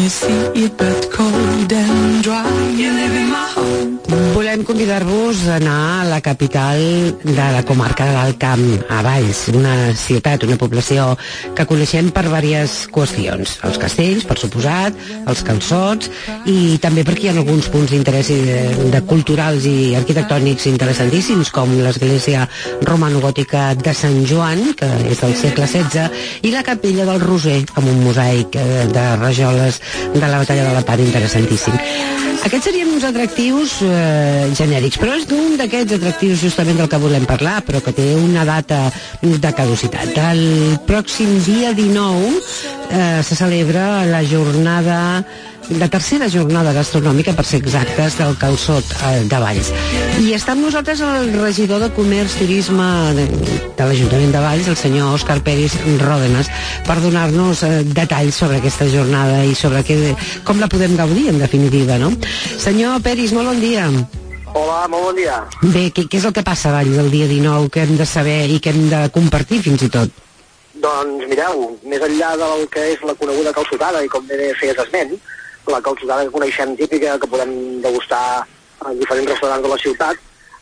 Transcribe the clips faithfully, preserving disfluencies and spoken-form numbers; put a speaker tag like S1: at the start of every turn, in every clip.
S1: Volem convidar-vos a anar a la capital de la comarca de l'Alt Camp, a Valls, una ciutat, una població que coneixem per diverses qüestions. Els castells, per suposat, els calçots, i també perquè hi ha alguns punts d'interès de, de culturals i arquitectònics interessantíssims, com l'església romano-gòtica de Sant Joan, que és del segle setze, i la capella del Roser, amb un mosaic de rajoles de la batalla de Lepant interessantíssim. Aquests serien uns atractius eh, genèrics, però és d'un d'aquests atractius justament del que volem parlar, però que té una data de caducitat. El pròxim dia dinou eh, se celebra la jornada, la tercera jornada gastronòmica, per ser exactes, del calçot eh, de Valls. I està amb nosaltres el regidor de Comerç, Turisme de, de l'Ajuntament de Valls, el senyor Òscar Peris Ròdenas, per donar-nos eh, detalls sobre aquesta jornada i sobre que, com la podem gaudir, en definitiva, no? Senyor Peris, molt bon dia.
S2: Hola, molt bon dia.
S1: Bé, què, què és el que passa a Valls el dia dinou, que hem de saber i que hem de compartir fins i tot?
S2: Doncs mireu, més enllà del que és la coneguda calçotada, i com bé feies esment, la calçotada que coneixem típica, que podem degustar en diferents restaurants de la ciutat,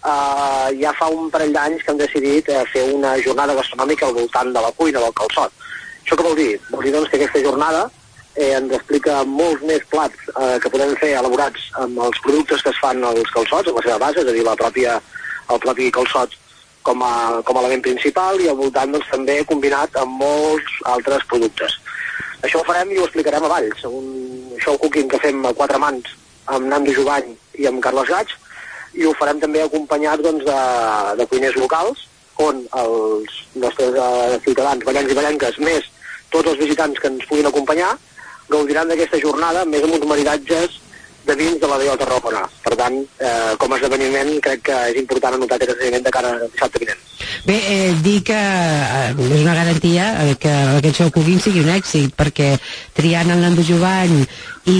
S2: eh, ja fa un parell d'anys que hem decidit eh, fer una jornada gastronòmica al voltant de la cuina del calçot. Això què vol dir? Vol dir doncs, que aquesta jornada eh, ens explica molts més plats eh, que podem fer elaborats amb els productes que es fan als calçots, en la seva base, és a dir, la pròpia, el propi calçot com a, com a element principal, i al voltant doncs, també combinat amb molts altres productes. Això ho farem i ho explicarem a Valls, un show cooking que fem a quatre mans amb Nando Jovany i amb Carles Gaig, i ho farem també acompanyat doncs, de, de cuiners locals, on els nostres uh, ciutadans, ballencs i ballenques, més tots els visitants que ens puguin acompanyar, gaudiran d'aquesta jornada més amb uns maridatges de vins de la Via de Tarragona. Per tant, eh, com a esdeveniment, crec que és important anotar aquest esdeveniment de cara a dissabte vinent.
S1: Bé, eh, dir que eh, és una garantia eh, que aquest show cooking sigui un èxit, perquè triant el Nando Jovany i,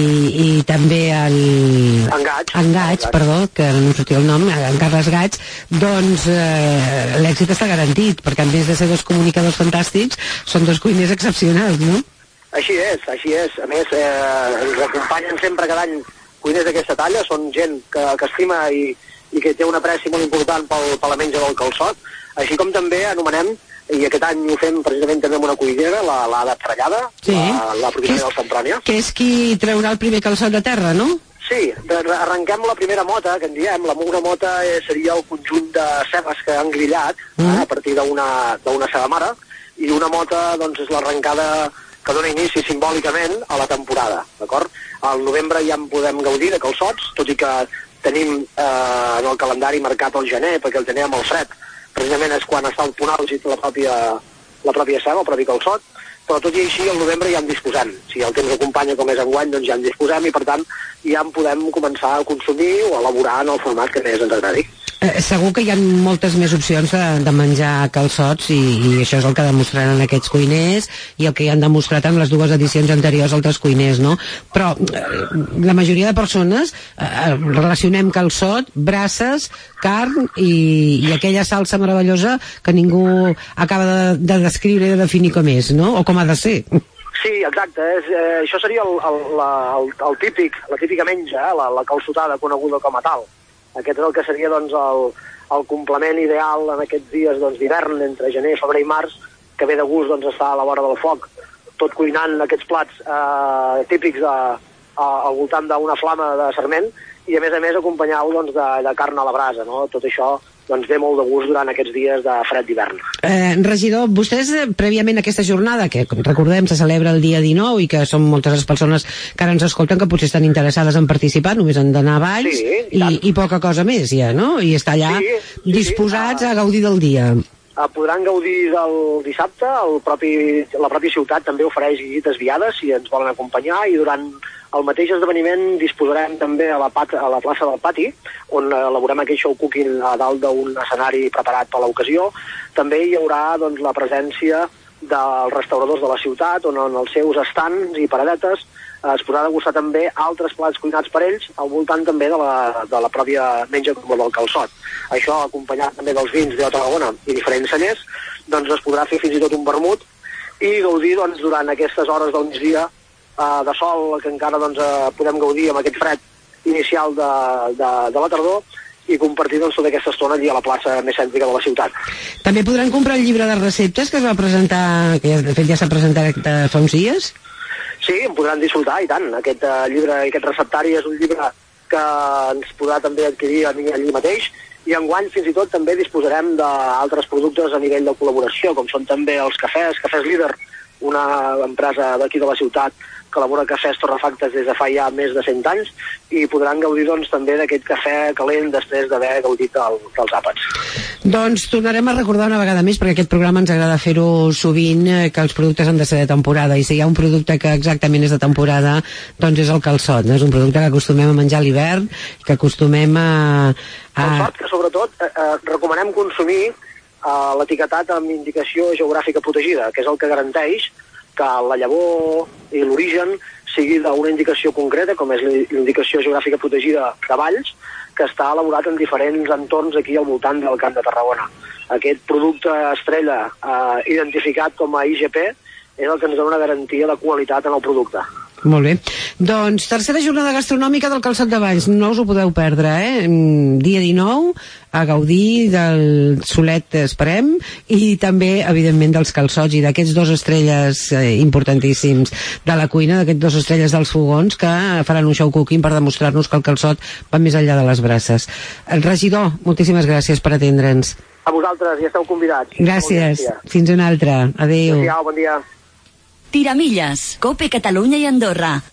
S1: i també el...
S2: En Gaig.
S1: En Gaig, perdó, que no em sortia el nom, en Carles Gaig, doncs eh, l'èxit està garantit, perquè a més de ser dos comunicadors fantàstics, són dos cuiners excepcionals, no?
S2: Així és, així és. A més, eh, ens acompanyen sempre cada any cuiners d'aquesta talla, són gent que, que estima i, i que té una apreci molt important pel, per la menja del calçot, així com també anomenem, i aquest any ho fem precisament també amb una cuinera, la, la Ada Trallada,
S1: sí.
S2: la, la propietària del Semprònia.
S1: Que és qui traurà el primer calçot de terra, no?
S2: Sí, arrenquem la primera mota, que en diem. La una mota eh, seria el conjunt de cebes que han grillat mm. eh, a partir d'una ceba mare, i una mota doncs, és l'arrencada que dona inici simbòlicament a la temporada, d'acord? Al novembre ja en podem gaudir de calçots, tot i que tenim eh, en el calendari marcat el gener, perquè el gener amb el fred precisament és quan està el punt àlgid la pròpia, la pròpia ceba, el propi calçot, però tot i així al novembre ja en disposem. Si el temps acompanya com és enguany, doncs ja en disposem, i per tant ja en podem començar a consumir o a elaborar en el format que més ens agradi.
S1: Eh, segur que hi ha moltes més opcions de, de menjar calçots, i, i això és el que demostraran aquests cuiners i el que han demostrat en les dues edicions anteriors altres cuiners, no? Però eh, la majoria de persones eh, relacionem calçot, braces, carn i, i aquella salsa meravellosa que ningú acaba de, de descriure i de definir com és, no? O com ha de ser.
S2: Sí, exacte. És, eh, això seria el, el, la, el, el típic, la típica menja, eh, la, la calçotada coneguda com a tal. Aquest és el que seria doncs, el, el complement ideal en aquests dies doncs, d'hivern, entre gener, febrer i març, que ve de gust doncs, estar a la vora del foc, tot cuinant aquests plats eh, típics a, a, al voltant d'una flama de sarment, i a més a més acompanyar-ho doncs, de, de carn a la brasa, no? Tot això doncs, ve molt de gust durant aquests dies de fred d'hivern.
S1: Eh, regidor, vostès prèviament a aquesta jornada, que recordem se celebra el dia dinou i que són moltes les persones que ara ens escolten que potser estan interessades en participar, només han d'anar a Valls, sí, i, i, i poca cosa més ja, no? I estar allà sí, sí, disposats sí, a... a gaudir del dia.
S2: Podran gaudir del dissabte, el propi, la pròpia ciutat també ofereix visites guiades si ens volen acompanyar, i durant el mateix esdeveniment disposarem també a la, pat, a la plaça del Pati, on elaborem aquell show cooking a dalt d'un escenari preparat per l'ocasió. També hi haurà doncs, la presència dels restauradors de la ciutat, on en els seus estands i paradetes eh, es podrà degustar també altres plats cuinats per ells, al voltant també de la, de la pròpia menja com del calçot. Això, acompanyat també dels vins de Tarragona i diferents cellers, doncs es podrà fer fins i tot un vermut i gaudir doncs, durant aquestes hores del migdia uh, de sol que encara doncs, uh, podem gaudir amb aquest fred inicial de, de, de la tardor i compartir doncs, tota aquesta estona allí a la plaça més cèntrica de la ciutat.
S1: També podran comprar el llibre de receptes que es va presentar, que de fet ja s'ha presentat fa uns dies?
S2: Sí, en podran disfrutar, i tant. Aquest uh, llibre, aquest receptari és un llibre que ens podrà també adquirir allí mateix, i enguany fins i tot també disposarem d'altres productes a nivell de col·laboració, com són també els cafès, Cafès Líder, una empresa d'aquí de la ciutat que elabora cafès torrefactes des de fa ja més de cent anys, i podran gaudir doncs, també d'aquest cafè calent després d'haver gaudit del, dels àpats.
S1: Doncs tornarem a recordar una vegada més, perquè aquest programa ens agrada fer-ho sovint, que els productes han de ser de temporada, i si hi ha un producte que exactament és de temporada, doncs és el calçot, no? És un producte que acostumem a menjar a l'hivern, que acostumem a... a...
S2: Calçot que sobretot eh, eh, recomanem consumir eh, l'etiquetat amb indicació geogràfica protegida, que és el que garanteix que la llavor i l'origen sigui d'una indicació concreta, com és l'indicació geogràfica protegida de Valls, que està elaborat en diferents entorns aquí al voltant del Camp de Tarragona. Aquest producte estrella eh, identificat com a I G P és el que ens dona una garantia de qualitat en el producte.
S1: Molt bé. Doncs tercera jornada gastronòmica del Calçot de Valls, no us ho podeu perdre, eh? Dia dinou, a gaudir del solet, esperem, i també, evidentment, dels calçots i d'aquests dos estrelles eh, importantíssims de la cuina, d'aquests dos estrelles dels fogons, que faran un show cooking per demostrar-nos que el calçot va més enllà de les braces. El regidor, moltíssimes gràcies per atendre'ns.
S2: A vosaltres, ja esteu convidats.
S1: Gràcies. Fins una altra. Adéu.
S2: Adéu, bon dia.
S3: Tiramilles, Cope Catalunya i Andorra,